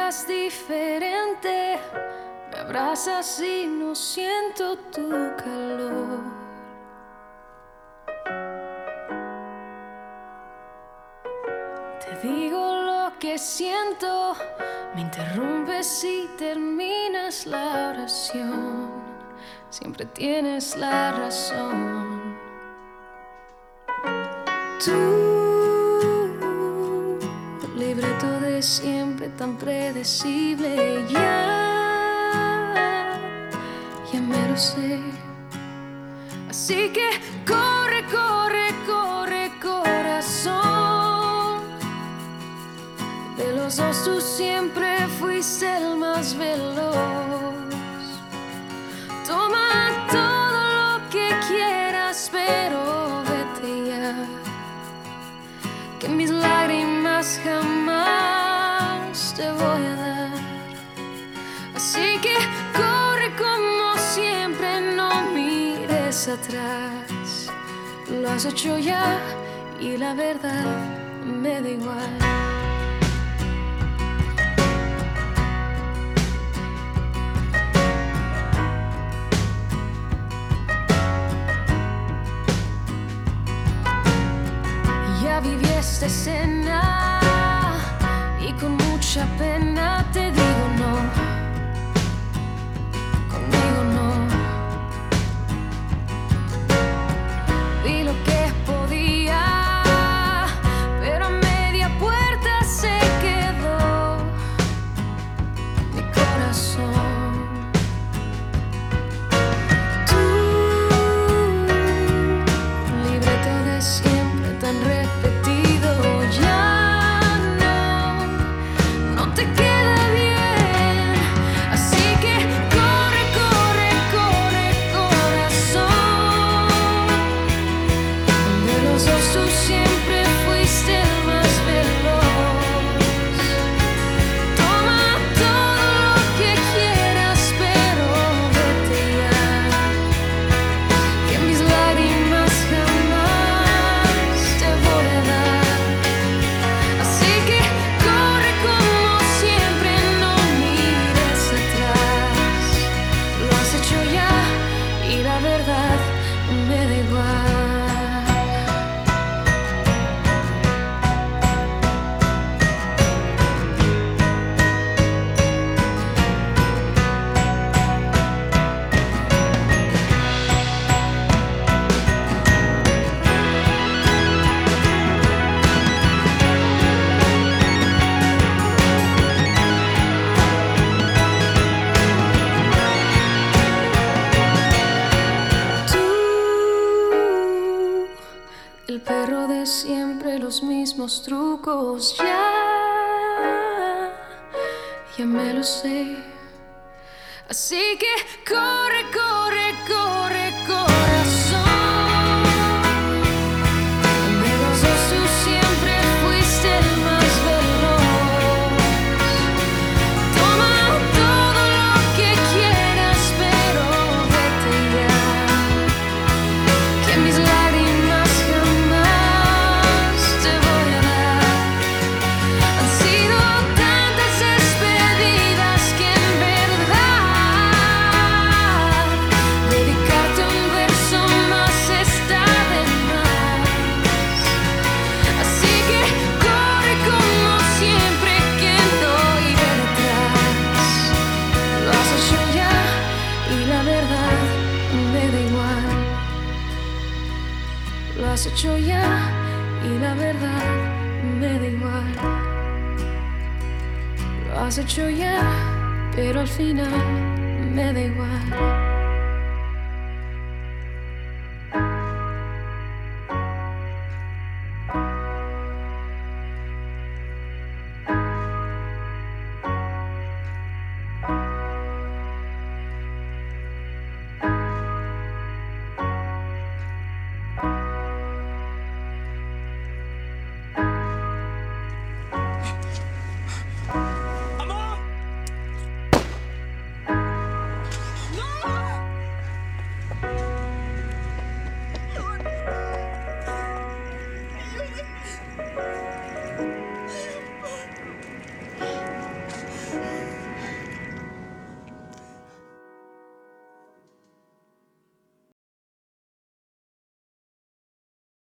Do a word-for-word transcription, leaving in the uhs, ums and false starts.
miras diferente, me abrazas y no siento tu calor. Te digo lo que siento, me interrumpes y terminas la oración. Siempre tienes la razón. Tú, libreto de siempre tan predecible, ya, ya me lo sé. Así que corre, corre, corre, corazón. De los dos tú siempre fuiste el más veloz. Toma todo lo que quieras, pero vete ya, que mis lágrimas jamás te voy a dar. Así que corre como siempre, no mires atrás. Lo has hecho ya y la verdad me da igual. Ya viví esta escena y con mucha pena te digo no, conmigo no. Vi lo que podía, pero a media puerta se quedó mi corazón. Tú, libreto de siempre tan repetido, ya no, no te queda bien. Así que corre, corre, corre, corazón. De los dos tú siempre fuiste el más veloz. Toma todo lo que quieras, pero vete ya, que mis lágrimas jamás te voy a dar. Así que corre como siempre, no mires atrás. Lo has hecho ya y la verdad me da igual. Tú, el perro de siempre, los mismos trucos, ya, ya me lo sé. Así que corre, corre, corre, corazón. De los dos tú siempre fuiste el más veloz. Toma todo lo que quieras, pero vete ya, que mis lágrimas jamás te voy a dar. Han sido tantas despedidas que en verdad dedicarte un verso más está de más. Así que corre como siempre, que no iré detrás. Lo has hecho ya y la verdad me da igual. Lo has hecho ya y la verdad me da igual. Lo has hecho ya, pero al final me da igual.